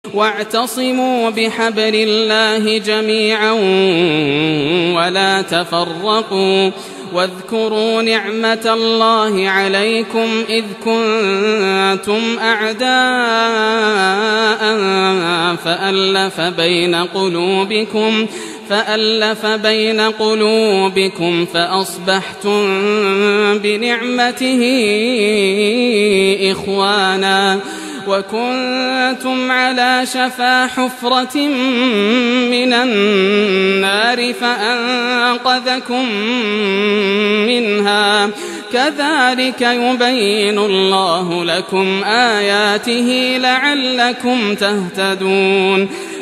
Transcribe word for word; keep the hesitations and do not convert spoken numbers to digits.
واعتصموا بحبل الله جميعا ولا تفرقوا واذكروا نعمة الله عليكم إذ كنتم أعداء فألف بين قلوبكم فألف بين قلوبكم فأصبحتم بنعمته إخوانا وكنتم على شفا حفرة من النار فأنقذكم منها كذلك يبين الله لكم آياته لعلكم تهتدون